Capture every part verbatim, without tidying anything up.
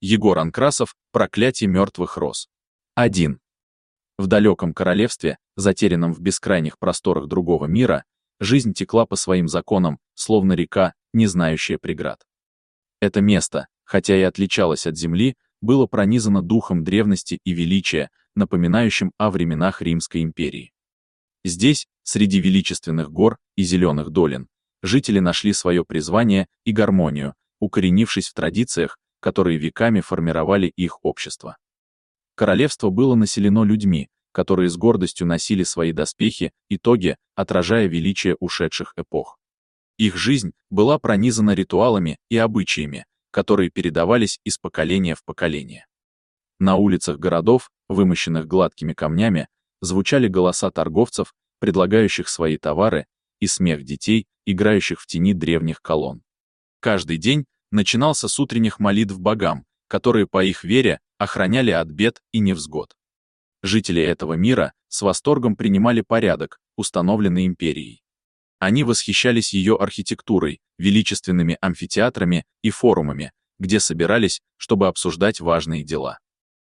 Егор Анкрасов, «Проклятие мертвых роз». один. В далеком королевстве, затерянном в бескрайних просторах другого мира, жизнь текла по своим законам, словно река, не знающая преград. Это место, хотя и отличалось от земли, было пронизано духом древности и величия, напоминающим о временах Римской империи. Здесь, среди величественных гор и зеленых долин, жители нашли свое призвание и гармонию, укоренившись в традициях, которые веками формировали их общество. Королевство было населено людьми, которые с гордостью носили свои доспехи и тоги, отражая величие ушедших эпох. Их жизнь была пронизана ритуалами и обычаями, которые передавались из поколения в поколение. На улицах городов, вымощенных гладкими камнями, звучали голоса торговцев, предлагающих свои товары, и смех детей, играющих в тени древних колонн. Каждый день начинался с утренних молитв богам, которые по их вере охраняли от бед и невзгод. Жители этого мира с восторгом принимали порядок, установленный империей. Они восхищались ее архитектурой, величественными амфитеатрами и форумами, где собирались, чтобы обсуждать важные дела.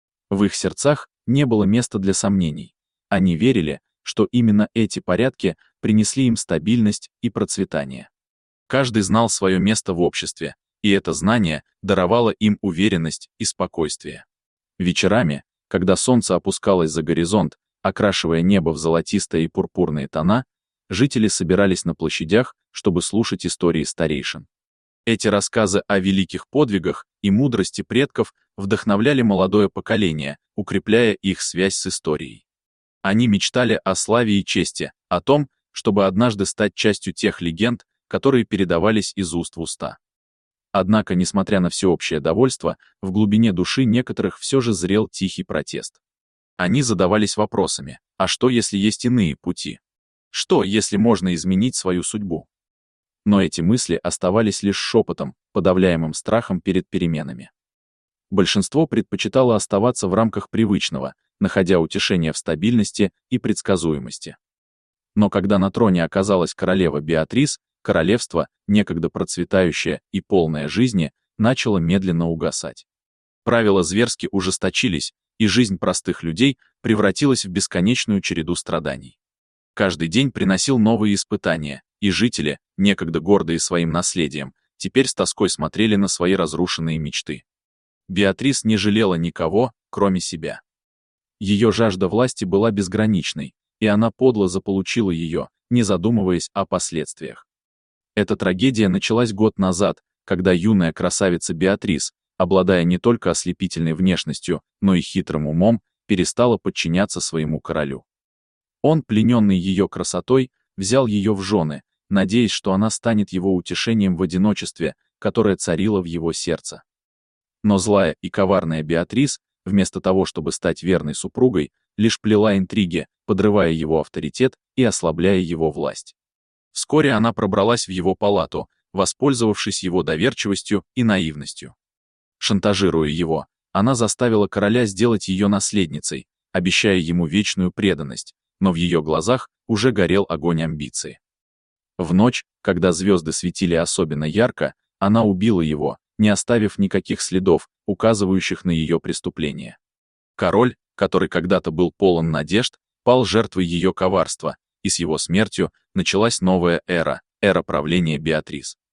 В их сердцах не было места для сомнений. Они верили, что именно эти порядки принесли им стабильность и процветание. Каждый знал свое место в обществе, и это знание даровало им уверенность и спокойствие. Вечерами, когда солнце опускалось за горизонт, окрашивая небо в золотистые и пурпурные тона, жители собирались на площадях, чтобы слушать истории старейшин. Эти рассказы о великих подвигах и мудрости предков вдохновляли молодое поколение, укрепляя их связь с историей. Они мечтали о славе и чести, о том, чтобы однажды стать частью тех легенд, которые передавались из уст в уста. Однако, несмотря на всеобщее довольство, в глубине души некоторых все же зрел тихий протест. Они задавались вопросами: а что, если есть иные пути? Что, если можно изменить свою судьбу? Но эти мысли оставались лишь шепотом, подавляемым страхом перед переменами. Большинство предпочитало оставаться в рамках привычного, находя утешение в стабильности и предсказуемости. Но когда на троне оказалась королева Беатрис, королевство, некогда процветающее и полное жизни, начало медленно угасать. Правила зверски ужесточились, и жизнь простых людей превратилась в бесконечную череду страданий. Каждый день приносил новые испытания, и жители, некогда гордые своим наследием, теперь с тоской смотрели на свои разрушенные мечты. Беатрис не жалела никого, кроме себя. Ее жажда власти была безграничной, и она подло заполучила ее, не задумываясь о последствиях. Эта трагедия началась год назад, когда юная красавица Беатрис, обладая не только ослепительной внешностью, но и хитрым умом, перестала подчиняться своему королю. Он, плененный ее красотой, взял ее в жены, надеясь, что она станет его утешением в одиночестве, которое царило в его сердце. Но злая и коварная Беатрис, вместо того, чтобы стать верной супругой, лишь плела интриги, подрывая его авторитет и ослабляя его власть. Вскоре она пробралась в его палату, воспользовавшись его доверчивостью и наивностью. Шантажируя его, она заставила короля сделать ее наследницей, обещая ему вечную преданность, но в ее глазах уже горел огонь амбиции. В ночь, когда звезды светили особенно ярко, она убила его, не оставив никаких следов, указывающих на ее преступление. Король, который когда-то был полон надежд, пал жертвой ее коварства, и с его смертью началась новая эра, эра правления Беатрис.